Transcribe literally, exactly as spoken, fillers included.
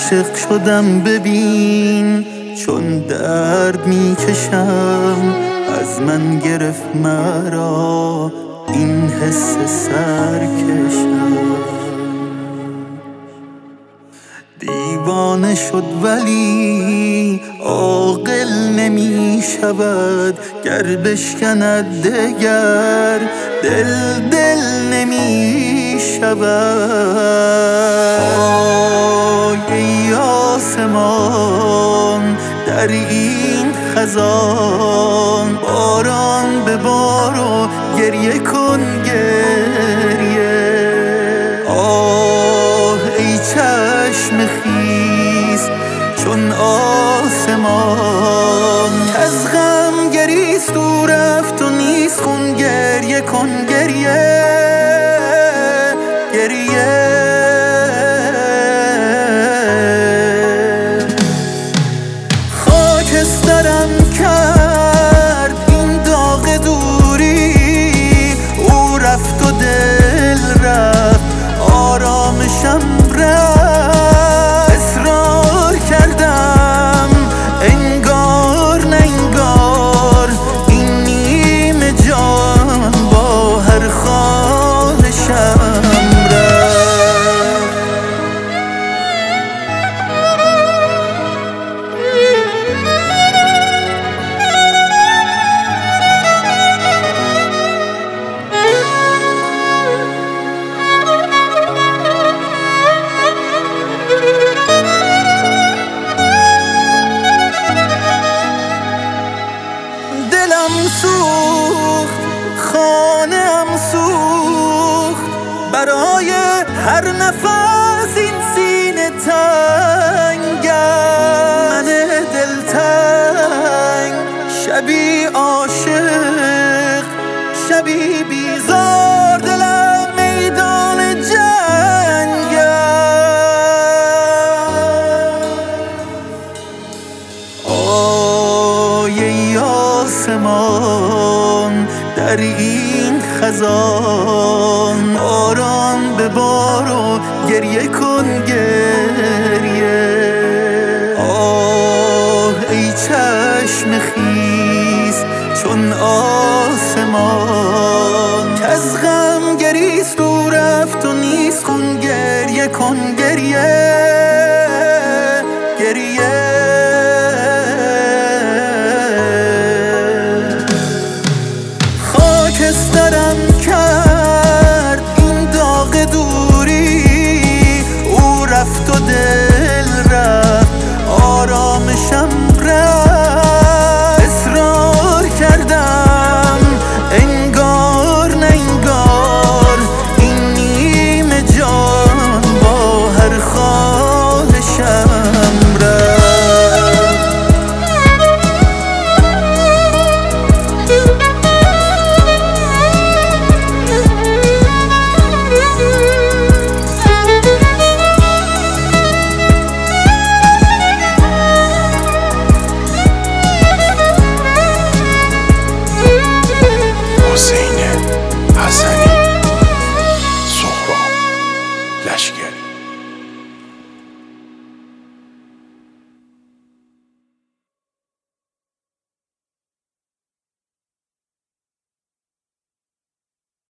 عاشق شدم ببین، چون درد میکشم از من گرفت مرا این حس سرکشم. دیوانه شد ولی عاقل نمی شود، گر بشکند دگر دل دل نمی شود. ای آسمان در این خزان، باران به بار و گریه کن گریه. آه ای چشم خیز چون آسمان، کز غم گریست و رفت و نیست خون. گریه کن گریه گریه. خاکسترم کرد این داغ دوری، او رفت و دل رفت آرامشم رفت. اصرار کردم انگار نه انگار، این نیمه جان با هر خواهشم رفت. دلم سوخت خانه‌ام سوخت، برای هر نفس این سینه تنگم. من دلتنگ شبی عاشق شبی بیزار، دلم میدان جنگم. آی ای آسمان در این خزان، باران به بار و گریه کن گریه. آه ای چشم خیز